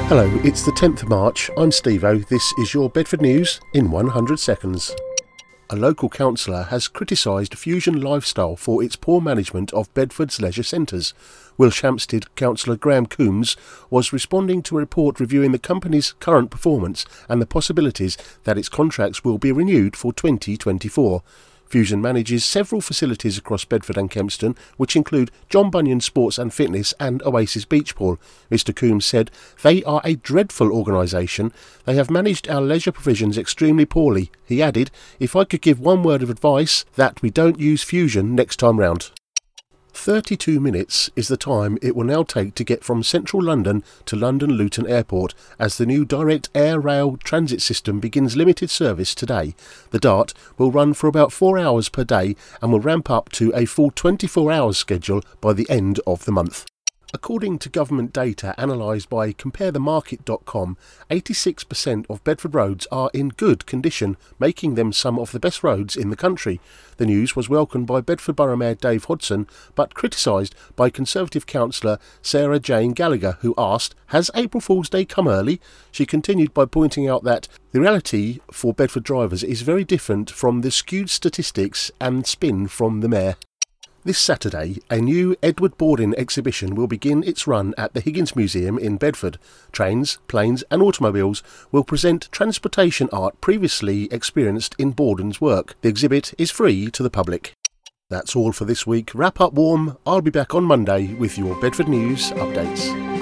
Hello, it's the 10th of March. I'm Steve-O. This is your Bedford News in 100 seconds. A local councillor has criticised Fusion Lifestyle for its poor management of Bedford's leisure centres. Wilshampstead councillor Graham Coombs was responding to a report reviewing the company's current performance and the possibilities that its contracts will be renewed for 2024. Fusion manages several facilities across Bedford and Kempston, which include John Bunyan Sports and Fitness and Oasis Beach Pool. Mr Coombs said, "They are a dreadful organisation. They have managed our leisure provisions extremely poorly." He added, "If I could give one word of advice, that we don't use Fusion next time round." 32 minutes is the time it will now take to get from central London to London Luton Airport as the new direct air rail transit system begins limited service today. The DART will run for about 4 hours per day and will ramp up to a full 24 hours schedule by the end of the month. According to government data analysed by CompareTheMarket.com, 86% of Bedford roads are in good condition, making them some of the best roads in the country. The news was welcomed by Bedford Borough Mayor Dave Hodson, but criticised by Conservative councillor Sarah Jane Gallagher, who asked, "Has April Fool's Day come early?" She continued by pointing out that the reality for Bedford drivers is very different from the skewed statistics and spin from the Mayor. This Saturday, a new Edward Bawden exhibition will begin its run at the Higgins Museum in Bedford. Trains, planes and automobiles will present transportation art previously experienced in Bawden's work. The exhibit is free to the public. That's all for this week. Wrap up warm. I'll be back on Monday with your Bedford News updates.